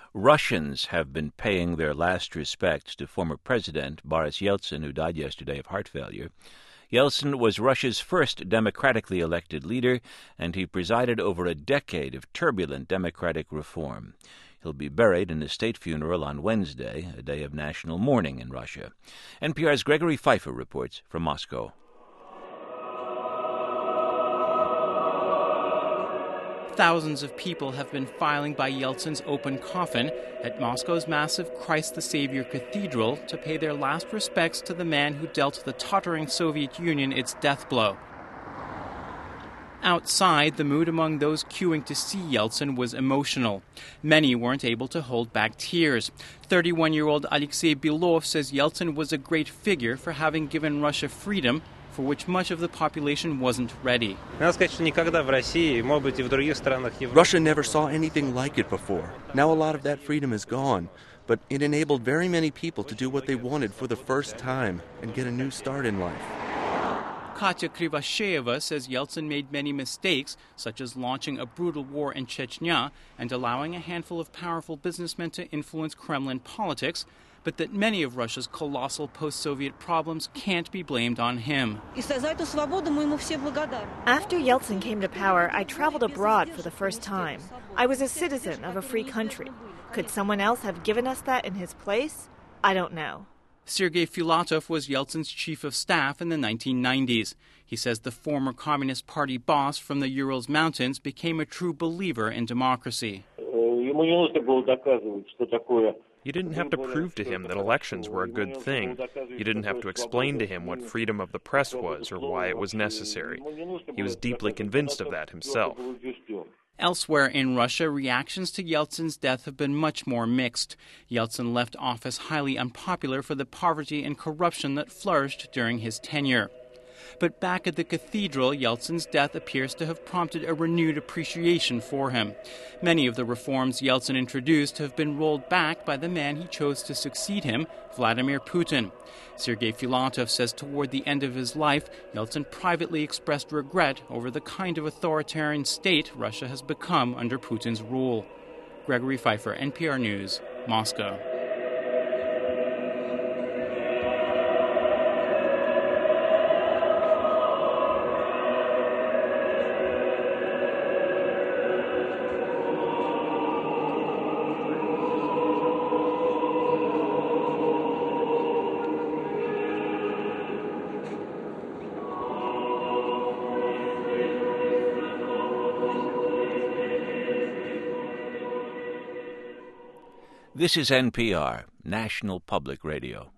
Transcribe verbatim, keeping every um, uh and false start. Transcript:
Russians have been paying their last respects to former President Boris Yeltsin, who died yesterday of heart failure. Yeltsin was Russia's first democratically elected leader, and he presided over a decade of turbulent democratic reform. He'll be buried in a state funeral on Wednesday, a day of national mourning in Russia. N P R's Gregory Pfeiffer reports from Moscow. Thousands of people have been filing by Yeltsin's open coffin at Moscow's massive Christ the Savior Cathedral to pay their last respects to the man who dealt the tottering Soviet Union its death blow. Outside, the mood among those queuing to see Yeltsin was emotional. Many weren't able to hold back tears. thirty-one-year-old Alexei Belov says Yeltsin was a great figure for having given Russia freedom, for which much of the population wasn't ready. Russia never saw anything like it before. Now a lot of that freedom is gone, but it enabled very many people to do what they wanted for the first time and get a new start in life. Katya Krivasheva says Yeltsin made many mistakes, such as launching a brutal war in Chechnya and allowing a handful of powerful businessmen to influence Kremlin politics, but that many of Russia's colossal post-Soviet problems can't be blamed on him. After Yeltsin came to power, I traveled abroad for the first time. I was a citizen of a free country. Could someone else have given us that in his place? I don't know. Sergei Filatov was Yeltsin's chief of staff in the nineteen nineties. He says the former Communist Party boss from the Urals Mountains became a true believer in democracy. You didn't have to prove to him that elections were a good thing. You didn't have to explain to him what freedom of the press was or why it was necessary. He was deeply convinced of that himself. Elsewhere in Russia, reactions to Yeltsin's death have been much more mixed. Yeltsin left office highly unpopular for the poverty and corruption that flourished during his tenure. But back at the cathedral, Yeltsin's death appears to have prompted a renewed appreciation for him. Many of the reforms Yeltsin introduced have been rolled back by the man he chose to succeed him, Vladimir Putin. Sergei Filatov says toward the end of his life, Yeltsin privately expressed regret over the kind of authoritarian state Russia has become under Putin's rule. Gregory Pfeiffer, N P R News, Moscow. This is N P R, National Public Radio.